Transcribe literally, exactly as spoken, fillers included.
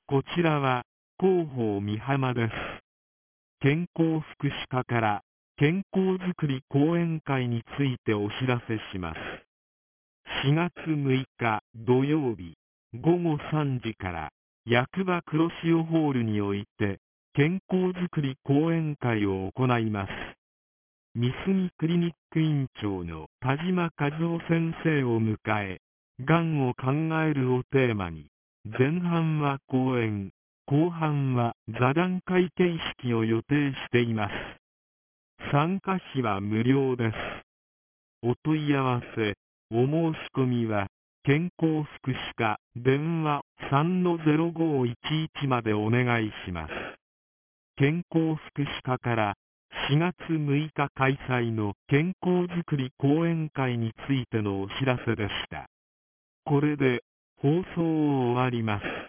こちらは広報美浜です。健康福祉課から健康づくり講演会についてお知らせします。しがつむいか土曜日ごごさんじから役場黒潮ホールにおいて健康づくり講演会を行います。三杉クリニック院長の田島和夫先生を迎え、がんを考えるをテーマに、前半は講演、後半は座談会形式を予定しています。参加費は無料です。お問い合わせ、お申し込みは、健康福祉課電話 さんのゼロごいちいち までお願いします。健康福祉課からしがつむいか開催の健康づくり講演会についてのお知らせでした。これで放送を終わります。